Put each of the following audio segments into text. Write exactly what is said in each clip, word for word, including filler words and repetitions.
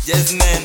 Jasmine.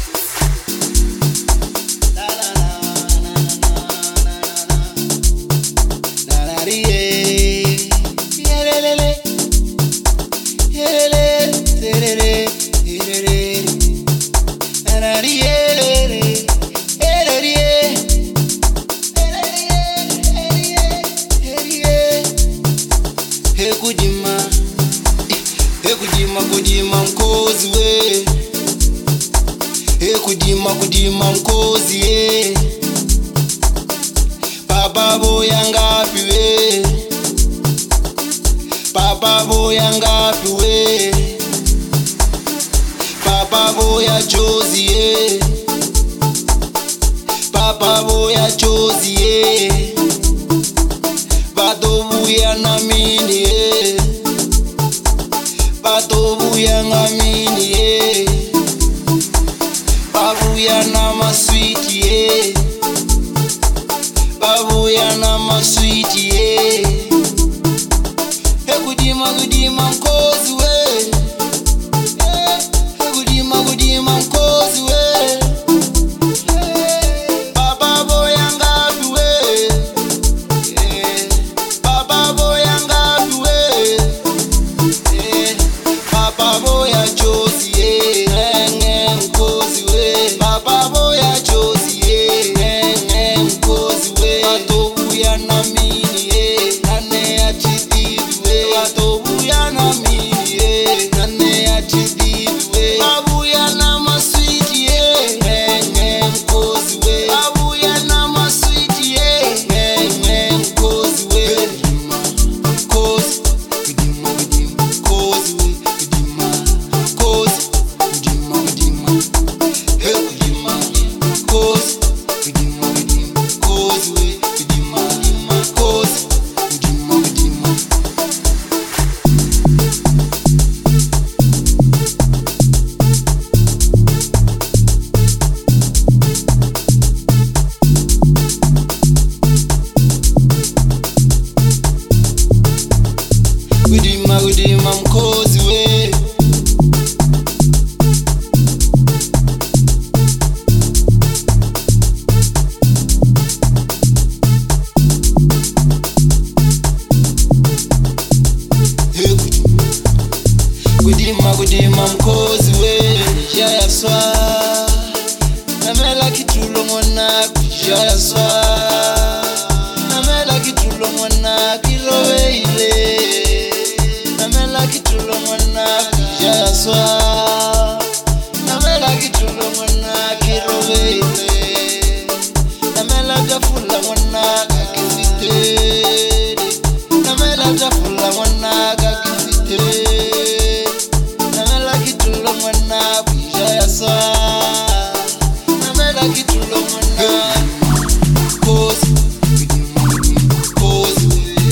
Kudima kudima mkozi we, he kudima kudima mkozi ye, baba boya ngapi we, baba boya ngapi we, baba boya chozi ye, baba boya chozi ye, bado buya na mini ye, batobuya ngamini ye, babuya na maswiti ye, babuya na maswiti ye, he kudima kudima mkozi we, he kudima kudima mkozi we, baba boya ngapi we, baba boya ngapi we, Baba boya chozi ye, nge mkozi we. Baba boya chozi ye, nge mkozi we. Batobuya na mini ye, nane ya chididi we. Batobuya na mini ye, nane ya chididi we. Babuya na maswiti ye, nge mkozi we. Babuya na maswiti ye, nge mkozi we. Kozi, kudima kudima kozi we. Kudima kudima mkozi we, kudima kudima mkozi we, jaya swa namela kitulo mwana jaya swa namela kitulo mwana kilowe ile, namela kitulo mwana jaya swa namela kitulo mwana kilowe ile, namela jafula mwana kakisite, namela jafula mwana kakisite, namela kitulo mwana jaya swa namela kitulo mwana kozi kozi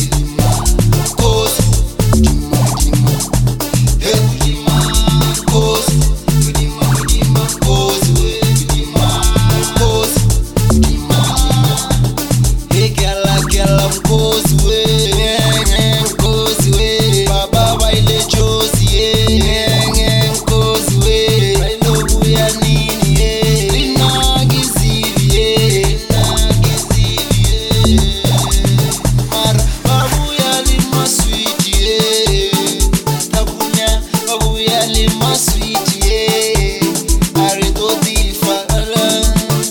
kozi kudima kudima he kudima kozi kudima kudima kozi we kudima kozi kudima he gala gala mkozi we, nge mkozi we. Baba baile chozi ye, nge mkozi we. Bailo buya nini ye, lina gizivi ye, lina gizivi ye. Mara babuya lima sweeti ye, tabunya babuya lima sweeti ye, areto tifala.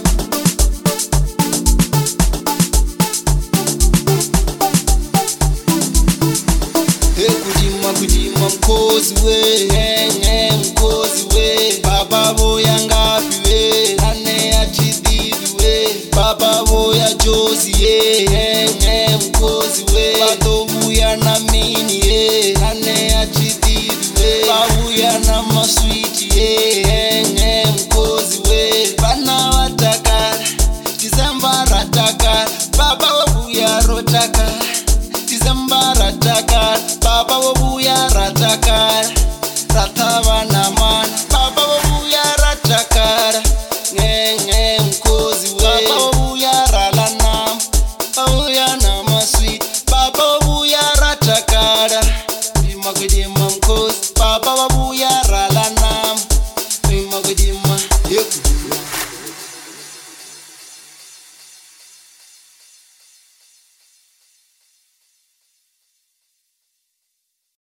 He kudima kudima mkozi we, nge mkozi we. Baba boya ngapi we, nane ya chididi we. Baba boya chozi ye, nge mkozi we. Batobuya na mini ye, nane ya chididi we. Babuya na maswiti ye, nge mkozi we. Bana wataka December rataka, baba wabuya rotaka December rataka, baba wabuya rataka, ratava na man, baba wabuya rataka, nge nge mkozi we, baba wabuya ralana, babuya na maswi, baba wabuya rataka, bima kudima mkozi, baba wabuya